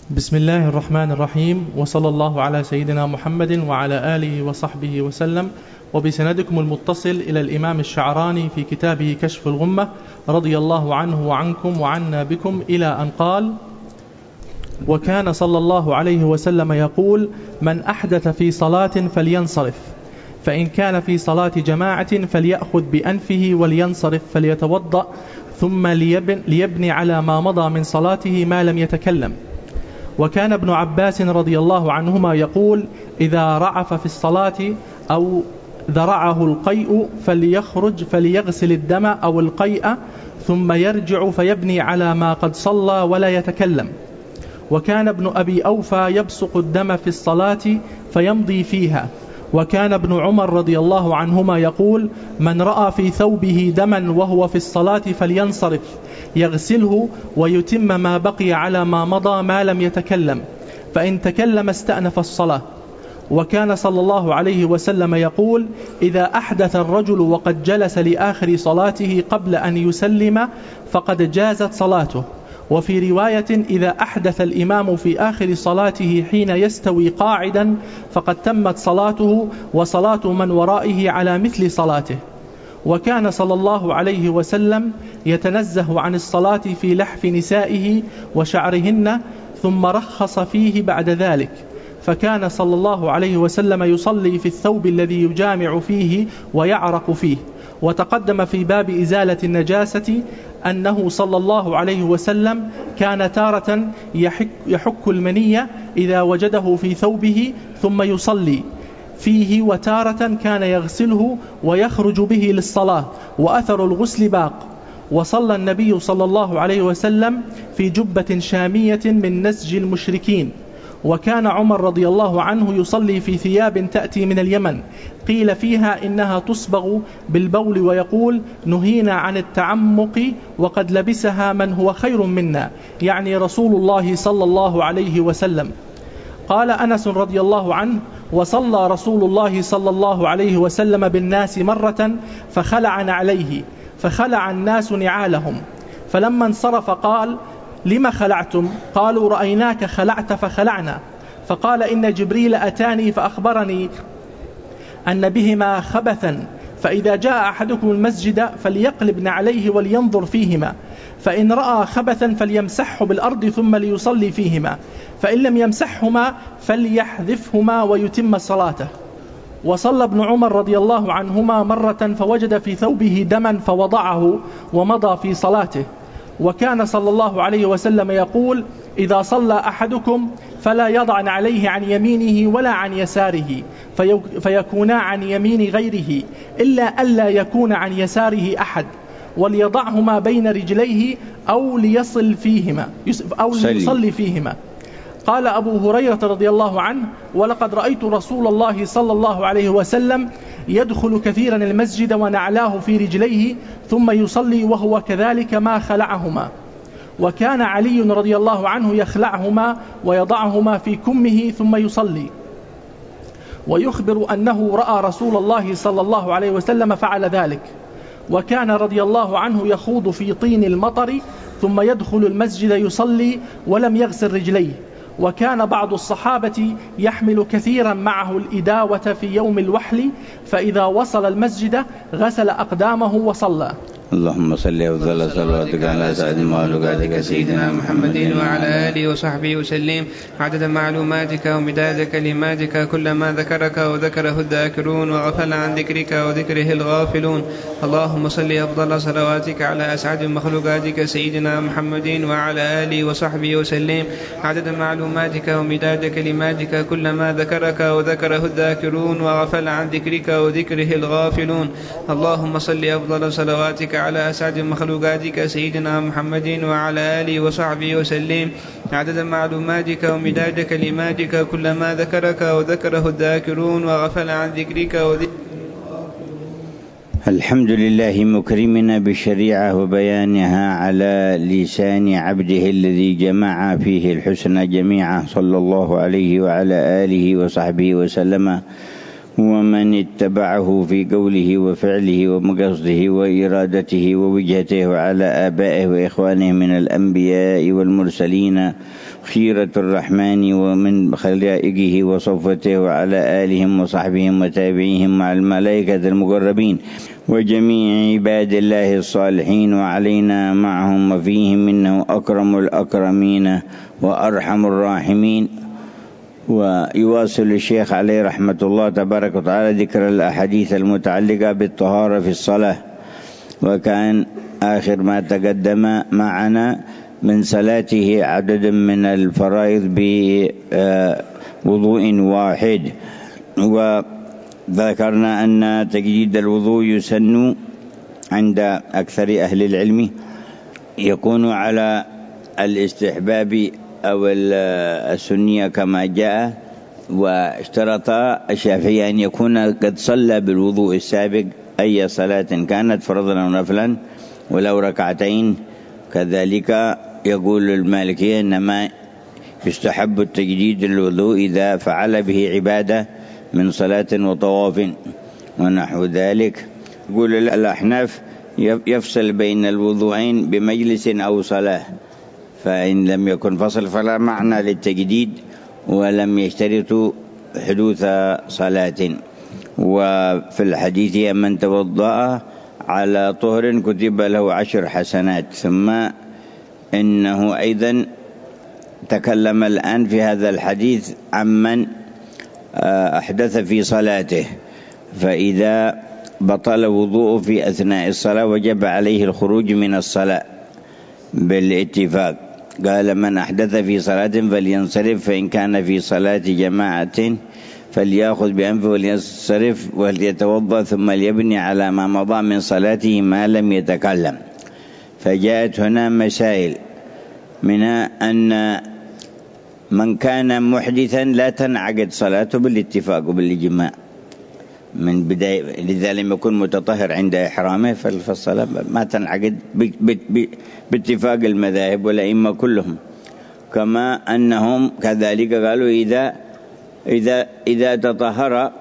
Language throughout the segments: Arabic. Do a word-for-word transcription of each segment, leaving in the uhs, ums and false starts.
بسم الله الرحمن الرحيم، وصلى الله على سيدنا محمد وعلى آله وصحبه وسلم. وبسندكم المتصل إلى الإمام الشعراني في كتابه كشف الغمة رضي الله عنه وعنكم وعنا بكم إلى أن قال: وكان صلى الله عليه وسلم يقول: من أحدث في صلاة فلينصرف، فإن كان في صلاة جماعة فليأخذ بأنفه ولينصرف فليتوضأ ثم ليبن ليبني على ما مضى من صلاته ما لم يتكلم. وكان ابن عباس رضي الله عنهما يقول: إذا رعف في الصلاة أو ذرعه القيء فليخرج فليغسل الدم أو القيء ثم يرجع فيبني على ما قد صلى ولا يتكلم. وكان ابن أبي أوفى يبصق الدم في الصلاة فيمضي فيها. وكان ابن عمر رضي الله عنهما يقول: من رأى في ثوبه دما وهو في الصلاة فلينصرف يغسله ويتم ما بقي على ما مضى ما لم يتكلم، فإن تكلم استأنف الصلاة. وكان صلى الله عليه وسلم يقول: إذا أحدث الرجل وقد جلس لآخر صلاته قبل أن يسلم فقد جازت صلاته. وفي رواية: إذا أحدث الإمام في آخر صلاته حين يستوي قاعدا فقد تمت صلاته وصلاة من ورائه على مثل صلاته. وكان صلى الله عليه وسلم يتنزه عن الصلاة في لحف نسائه وشعرهن، ثم رخص فيه بعد ذلك، فكان صلى الله عليه وسلم يصلي في الثوب الذي يجامع فيه ويعرق فيه. وتقدم في باب إزالة النجاسة أنه صلى الله عليه وسلم كان تارة يحك, يحك المنية إذا وجده في ثوبه ثم يصلي فيه، وتارة كان يغسله ويخرج به للصلاة، وأثر الغسل باق. وصلى النبي صلى الله عليه وسلم في جبة شامية من نسج المشركين. وكان عمر رضي الله عنه يصلي في ثياب تأتي من اليمن قيل فيها إنها تصبغ بالبول، ويقول: نهينا عن التعمق وقد لبسها من هو خير منا، يعني رسول الله صلى الله عليه وسلم. قال أنس رضي الله عنه: وصلى رسول الله صلى الله عليه وسلم بالناس مرة فخلع نعليه فخلع الناس نعالهم، فلما انصرف قال: لما خلعتم؟ قالوا: رأيناك خلعت فخلعنا. فقال: إن جبريل أتاني فأخبرني أن بهما خبثا، فإذا جاء أحدكم المسجد فليقلب نعليه ولينظر فيهما، فإن رأى خبثا فليمسحه بالأرض ثم ليصلي فيهما، فإن لم يمسحهما فليحذفهما ويتم صلاته. وصلى ابن عمر رضي الله عنهما مرة فوجد في ثوبه دما فوضعه ومضى في صلاته. وكان صلى الله عليه وسلم يقول: إذا صلى أحدكم فلا يضع عليه عن يمينه ولا عن يساره فيكونا عن يمين غيره، إلا ألا يكون عن يساره أحد، وليضعهما بين رجليه أو ليصل فيهما أو ليصلي فيهما. قال أبو هريرة رضي الله عنه: ولقد رأيت رسول الله صلى الله عليه وسلم يدخل كثيرا المسجد ونعلاه في رجليه ثم يصلي وهو كذلك ما خلعهما. وكان علي رضي الله عنه يخلعهما ويضعهما في كمه ثم يصلي، ويخبر أنه رأى رسول الله صلى الله عليه وسلم فعل ذلك. وكان رضي الله عنه يخوض في طين المطر ثم يدخل المسجد يصلي ولم يغسل رجليه. وكان بعض الصحابة يحمل كثيرا معه الإداوة في يوم الوحل، فإذا وصل المسجد غسل أقدامه وصلى. اللهم صل أفضل صلواتك على سيد مخلوقاتك سيدنا محمد وعلى آله وصحبه وسلم، عدد معلوماتك ومداد كلماتك، كلما ذكرك وذكره الذاكرون وغفل عن ذكرك وذكره الغافلون. اللهم صل أفضل صلواتك على أسعد مخلوقاتك سيدنا محمد وعلى آله وصحبه وسلم، عدد معلوماتك ومداد كلماتك، كلما ذكرك وذكره الذاكرون وغفل عن ذكرك وذكره الغافلون. اللهم صل أفضل صلواتك على أسعد مخلوقاتك سيدنا محمد وعلى آله وصحبه وسلم، عدد معلوماتك ومداد كلماتك، كلما ذكرك وذكره الذاكرون وغفل عن ذكرك وذكره. الحمد لله مكرمنا بالشريعة وبيانها على لسان عبده الذي جمع فيه الحسنى جميعا، صلى الله عليه وعلى آله وصحبه وسلم، ومن اتبعه في قوله وفعله ومقصده وإرادته ووجهته وعلى آبائه وإخوانه من الأنبياء والمرسلين خيرة الرحمن ومن خلائقه وصفته وعلى آلهم وصحبهم وتابعيهم مع الملائكة المقربين وجميع عباد الله الصالحين وعلينا معهم وفيهم إنه أكرم الأكرمين وأرحم الراحمين. ويواصل الشيخ عليه رحمة الله تبارك وتعالى ذكر الأحاديث المتعلقة بالطهارة في الصلاة. وكان آخر ما تقدم معنا من صلاته عدد من الفرائض بوضوء واحد، وذكرنا أن تجديد الوضوء يسن عند أكثر أهل العلم، يكون على الاستحباب أو السنية كما جاء. واشترط الشافعي أن يكون قد صلى بالوضوء السابق أي صلاة كانت فرضا أو نفلا ولو ركعتين. كذلك يقول المالكية إنما يستحب التجديد الوضوء إذا فعل به عبادة من صلاة وطواف ونحو ذلك. يقول الأحناف يفصل بين الوضوعين بمجلس أو صلاة، فإن لم يكن فصل فلا معنى للتجديد ولم يشترطوا حدوث صلاة. وفي الحديث من توضأ على طهر كتب له عشر حسنات. ثم إنه أيضا تكلم الآن في هذا الحديث عمن أحدث في صلاته، فإذا بطل وضوءه في أثناء الصلاة وجب عليه الخروج من الصلاة بالاتفاق. قال من أحدث في صلاة فلينصرف، فإن كان في صلاة جماعة فليأخذ بأنفه ولينصرف وليتوضأ ثم ليبني على ما مضى من صلاته ما لم يتكلم. فجاءت هنا مسائل، منها أن من كان محدثا لا تنعقد صلاته بالاتفاق وبالإجماع من بداية، لذا لم يكن متطهر عند إحرامه فالصلاة ما تنعقد باتفاق المذاهب والأئمة كلهم. كما أنهم كذلك قالوا إذا إذا إذا تطهر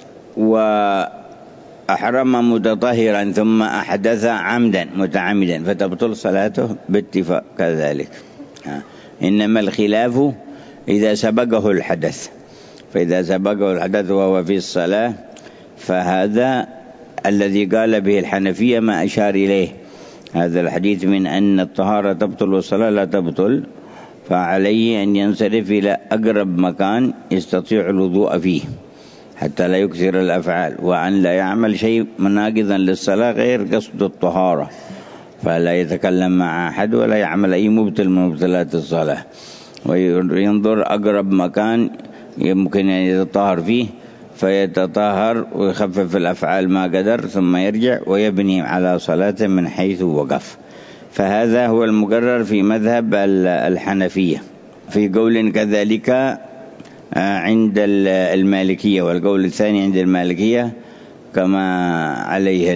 وأحرم متطهرا ثم أحدث عمدا متعمدا فتبطل صلاته باتفاق كذلك. إنما الخلاف إذا سبقه الحدث، فإذا سبقه الحدث وهو في الصلاة فهذا الذي قال به الحنفية ما أشار إليه هذا الحديث من أن الطهارة تبطل والصلاة لا تبطل، فعليه أن ينصرف إلى أقرب مكان يستطيع الوضوء فيه حتى لا يكثر الأفعال، وأن لا يعمل شيء مناقضا للصلاة غير قصد الطهارة، فلا يتكلم مع أحد ولا يعمل أي مبطل من مبطلات الصلاة، وينظر أقرب مكان يمكن أن يتطهر فيه فيتطهر ويخفف الأفعال ما قدر ثم يرجع ويبني على صلاة من حيث وقف. فهذا هو المقرر في مذهب الحنفية. في قول كذلك عند المالكية، والقول الثاني عند المالكية كما عليه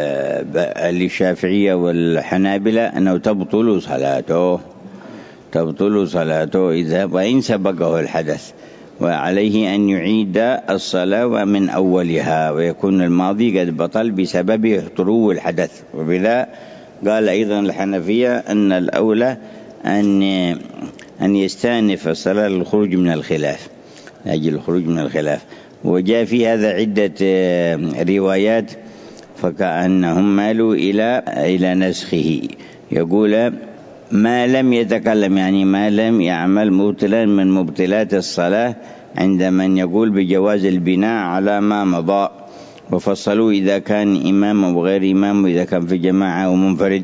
الشافعية والحنابلة أنه تبطل صلاته تبطل صلاته إذا وإن سبقه الحدث، وعليه أن يعيد الصلاة ومن أولها، ويكون الماضي قد بطل بسبب طلوع الحدث. وبذا قال أيضا الحنفية أن الأولى أن أن يستأنف الصلاة للخروج من الخلاف، أجل الخروج من الخلاف. وجاء في هذا عدة روايات فكأنهم مالوا إلى إلى نسخه. يقول ما لم يتكلم، يعني ما لم يعمل مبطلا من مبطلات الصلاة، عند من يقول بجواز البناء على ما مضى. وفصلوا إذا كان إمام وغير إمام، وإذا كان في جماعة ومنفرد.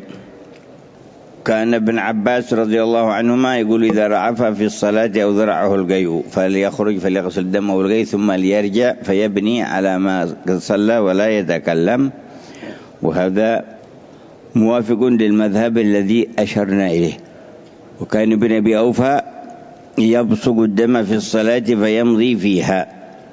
كان ابن عباس رضي الله عنهما يقول إذا رعف في الصلاة أو ذرعه القيء فليخرج فليغسل دمه القيء ثم ليرجع فيبني على ما صلى ولا يتكلم. وهذا موافق للمذهب الذي أشرنا إليه. وكان ابن أبي أوفى يبصق الدم في الصلاة فيمضي فيها،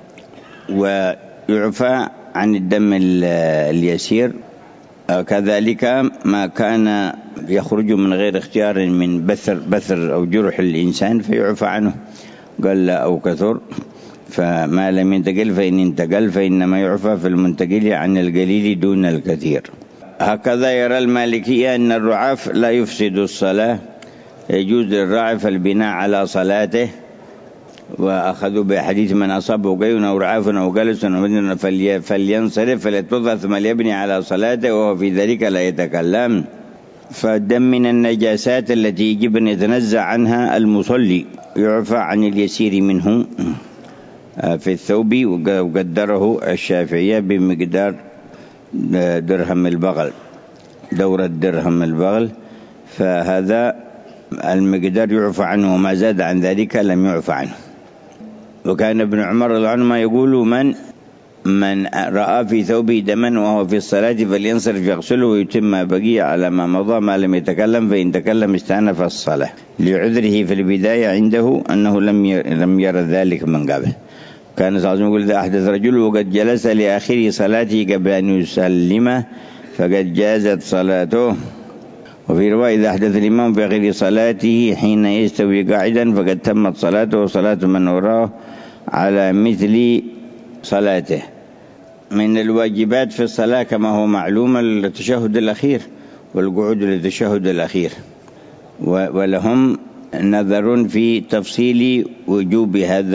ويعفى عن الدم اليسير. كذلك ما كان يخرج من غير اختيار من بثر, بثر أو جرح الإنسان فيعفى عنه، قل أو كثر. فما لم ينتقل فإن انتقل فإنما يعفى في المنتقل عن القليل دون الكثير. هكذا يرى المالكية أن الرعاف لا يفسد الصلاة يجوز للراعي فالبناء على صلاته، وأخذوا بحديث من أصابه قيء أو رعاف أو جلس فلينصرف فليتوضأ ثم ليبني على صلاته وهو في ذلك لا يتكلم. فالدم من النجاسات التي يجب أن يتنزع عنها المصلي، يعفى عن اليسير منه في الثوب، وقدره الشافعية بمقدار درهم البغل، دورة درهم البغل، فهذا المقدار يعفى عنه، وما زاد عن ذلك لم يعفى عنه. وكان ابن عمر رضي الله عنهما يقول من من رأى في ثوبه دما وهو في الصلاة فلينصرف يغسله ويتم ما بقي على ما مضى ما لم يتكلم، فإن تكلم استأنف الصلاة، لعذره في البداية عنده أنه لم لم يرى ذلك من قبل. كان صلى الله عليه وسلم يقول إذا أحدث رجل وقد جلس لآخر صلاته قبل أن يسلم فقد جازت صلاته. وفي رواية إذا أحدث الإمام في آخر صلاته حين يستوي قاعدا فقد تمت صلاته وصلاة من وراه على مثل صلاته. من الواجبات في الصلاة كما هو معلوم التشهد الأخير والقعود للتشهد الأخير، ولهم نظر في تفصيل وجوب هذا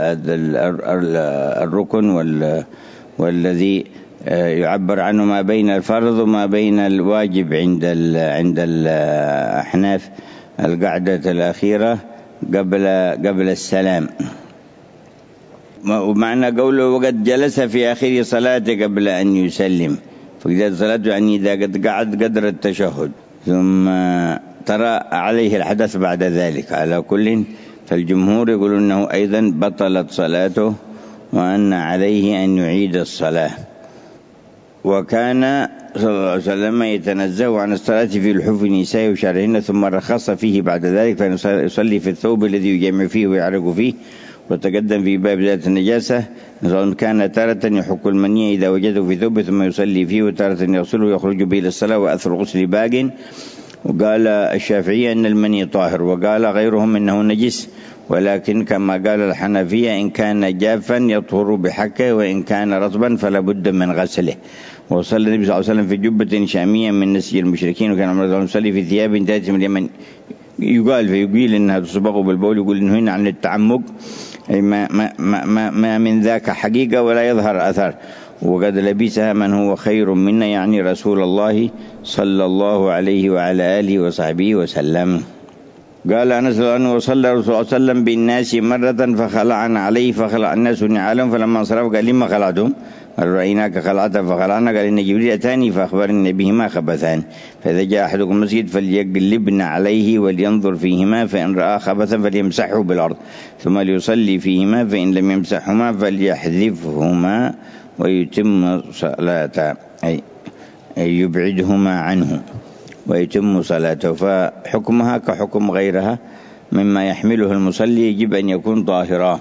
الركن والذي يعبر عنه ما بين الفرض وما بين الواجب عند عند الأحناف القعدة الأخيرة قبل قبل السلام. ومعنى قوله وقد جلس في آخر صلاته قبل أن يسلم، فقد صلاته يعني إذا قد قعد قدر التشهد ثم ترى عليه الحدث بعد ذلك. على كل فالجمهور يقولون أنه أيضا بطلت صلاته وأن عليه أن يعيد الصلاة. وكان صلى الله عليه وسلم يتنزه عن الصلاة في لحوف النساء وشعرهن ثم رخص فيه بعد ذلك، فيصلي في الثوب الذي يجمع فيه ويعرق فيه. وتقدم في باب ذات النجاسة كان تارة يحك المني إذا وجده في ثوب ثم يصلي فيه، وتارة يغسله ويخرج به إلى الصلاة وأثر غسل باق. وقال الشافعية أن المني طاهر، وقال غيرهم إنه نجس، ولكن كما قال الحنفية إن كان جافا يطهر بحكه وإن كان رطبا فلا بد من غسله. وصلى النبي صلى الله عليه وسلم في جبة شامية من نسي المشركين، وكان عمر رضي الله عنه يصلي في ثياب تأتي من اليمن، يقال فيقيل إنها تصبغ بالبول، يقول إنه هنا عن التعمق، أي ما, ما, ما, ما من ذاك حقيقة ولا يظهر أثر. وقد لبسها من هو خير منا، يعني رسول الله صلى الله عليه وعلى آله وصحبه وسلم. قال أنس رضي الله عنه وصلى رسول الله صلى الله عليه وسلم بالناس مرة فخلعنا عليه فخلع الناس نعالهم، فلما انصرف قال لما خلعتم؟ قال رأيناك خلعت فخلعنا. قال إن جبريل أتاني فأخبرني بهما خبثان، فإذا جاء أحدكم المسجد فليقلبن عليه ولينظر فيهما، فإن رأى خبثا فليمسحه بالأرض ثم ليصلي فيهما، فإن لم يمسحهما فليحذفهما ويتم صلاته، أي يبعدهما عنه ويتم صلاته. فحكمها كحكم غيرها مما يحمله المصلي، يجب أن يكون طاهرا.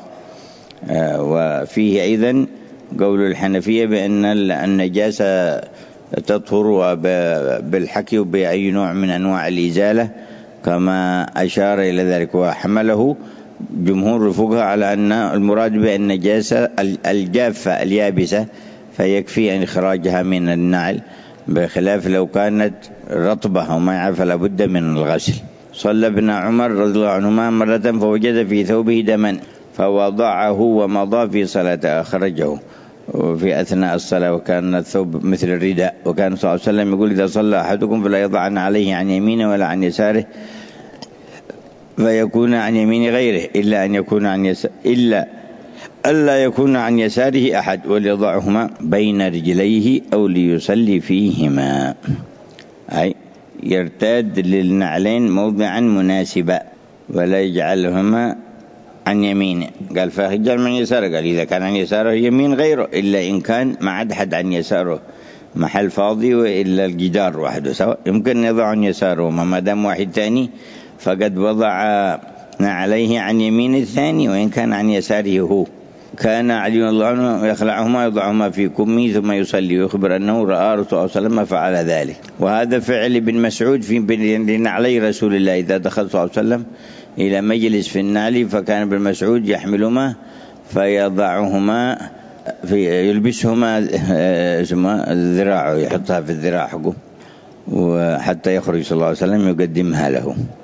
وفيه أيضا قول الحنفية بأن النجاسة تطهر بالحكي وبأي نوع من أنواع الإزالة كما أشار إلى ذلك. وحمله جمهور الفقهاء على أن المراد بالنجاسة الجافة اليابسة، فيكفي أن إخراجها من النعل، بخلاف لو كانت رطبة وماء فلا بد من الغسل. صلى ابن عمر رضي الله عنهما مرة فوجد في ثوبه دما فوضعه ومضى في صلاته، أخرجه في أثناء الصلاة، وكان الثوب مثل الرداء. وكان صلى الله عليه وسلم يقول إذا صلى أحدكم فلا يضعن عليه عن يمينه ولا عن يساره فيكون عن يمين غيره إلا أن يكون عن يساره إلا ألا يكون عن يساره أحد، وليضعهما بين رجليه أو ليصلي فيهما، أي يرتاد للنعلين موضعا مناسبا ولا يجعلهما عن يمينه. قال فيجعل من يساره، قال إذا كان عن يساره يمين غيره، إلا إن كان ما عاد حد عن يساره محل فاضي وإلا الجدار وحده سواء، يمكن يضع عن يساره، ما دام واحد ثاني فقد وضع عليه عن يمين الثاني وإن كان عن يساره هو. كان علي رضي الله عنه يخلعهما يضعهما في كمه ثم يصلي، ويخبر أنه رأى رسول الله صلى الله عليه وسلم فعل ذلك. وهذا فعل ابن مسعود في نعلي رسول الله، إذا دخل صلى الله عليه وسلم إلى مجلس في النعل فكان ابن مسعود يحملهما فيضعهما في يلبسهما الذراع، يحطها في الذراع حقه وحتى يخرج صلى الله عليه وسلم يقدمها له.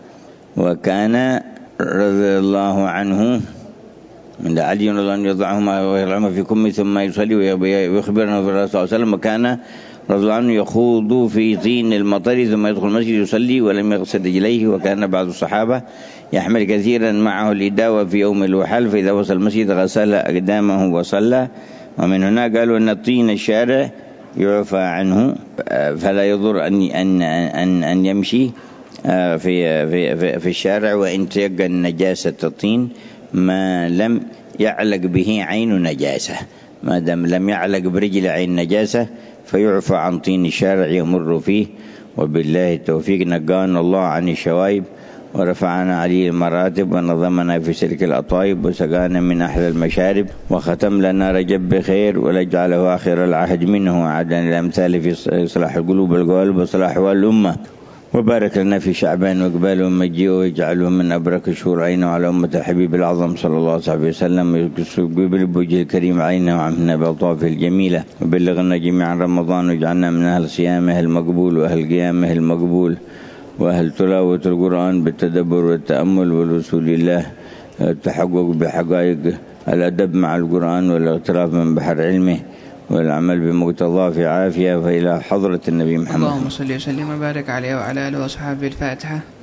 وكان رضي الله عنه من علي رضي الله عنه يضعهما ويضعهما في كمه ثم يصلي ويخبرنا في الرسول صلى الله عليه وسلم. وكان رضي الله عنه يخوض في طين المطر ثم يدخل المسجد يصلي ولم يغسل رجليه. وكان بعض الصحابة يحمل كثيرا معه الإداوة في يوم الوحل، فإذا وصل المسجد غسل أقدامه وصلى. ومن هنا قالوا أن الطين الشارع يعفى عنه، فلا يضر أن أن أن أن يمشي في في في الشارع وإن تيقن نجاسة الطين ما لم يعلق به عين نجاسة. ما دام لم يعلق برجل عين نجاسة فيعفى عن طين الشارع يمر فيه. وبالله التوفيق. نقانا الله عن الشوائب ورفعنا عليه المراتب ونظمنا في سلك الأطايب وسقانا من أحلى المشارب وختم لنا رجب بخير ولجعله آخر العهد منه وعدنا الأمثال في إصلاح القلوب والقوالب وصلاح والأمة. وبارك لنا في شعبان وقباله ومجيئه ويجعله من أبرك الشهور عينه على أمة الحبيب الأعظم صلى الله عليه وسلم ويقبل بوجه الكريم عينه وعمنا بألطافه الجميلة. وبلغنا جميعا رمضان وجعلنا من أهل صيامه المقبول وأهل قيامه المقبول وأهل تلاوة القرآن بالتدبر والتأمل والوصول لله، التحقق بحقائق الأدب مع القرآن والاغتراف من بحر علمه والعمل بمقتضاه في عافية. فإلى حضرة النبي محمد اللهم صل وسلم وبارك عليه وعلى آله وصحبه. الفاتحة.